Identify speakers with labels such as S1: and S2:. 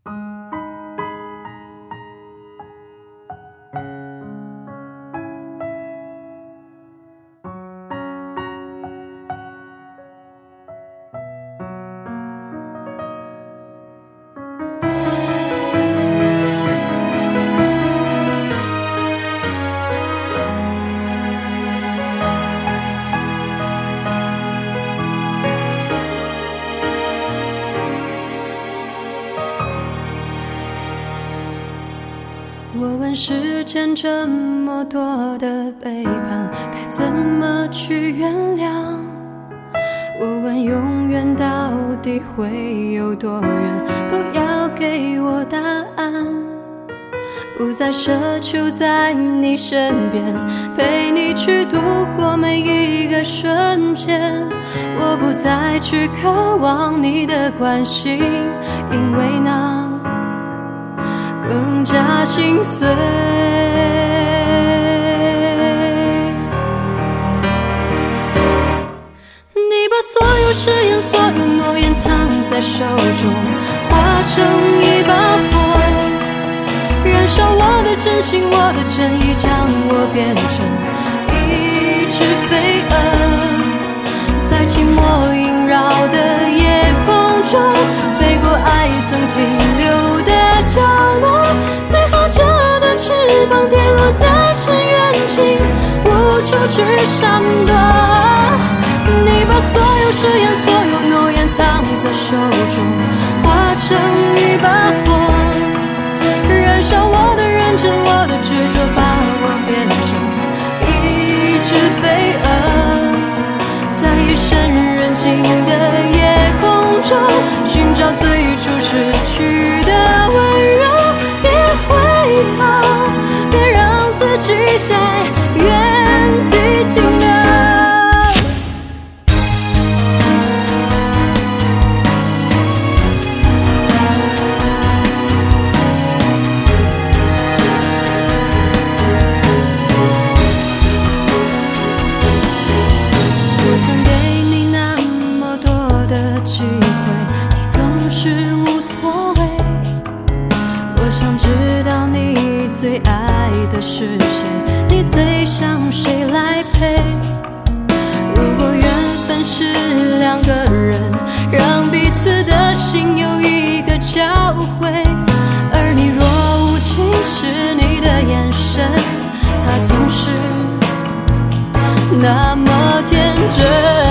S1: 我问世间这么多的背叛，该怎么去原谅？我问永远到底会有多远？不要给我答案，不再奢求在你身边，陪你去度过每一个瞬间。我不再去渴望你的关心，因为那更加心碎。你把所有誓言、所有诺言藏在手中，化成一把火，燃烧我的真心，我的真意，将我变成一只飞蛾，在寂寞萦绕的夜空中，飞过爱曾停留的角落，最后这段翅膀跌落在深渊尽，无处去闪躲。你把所有誓言、所有诺言藏在手中，化成一把火，燃烧我的认真，我的执着，把我变成一只飞蛾，在夜深人静的夜空中，寻找最初失去的温柔。别回头，别让自己在原地停留。最爱的是谁？你最想谁来陪？如果缘分是两个人，让彼此的心有一个交汇，而你若无其事，你的眼神，它总是那么天真。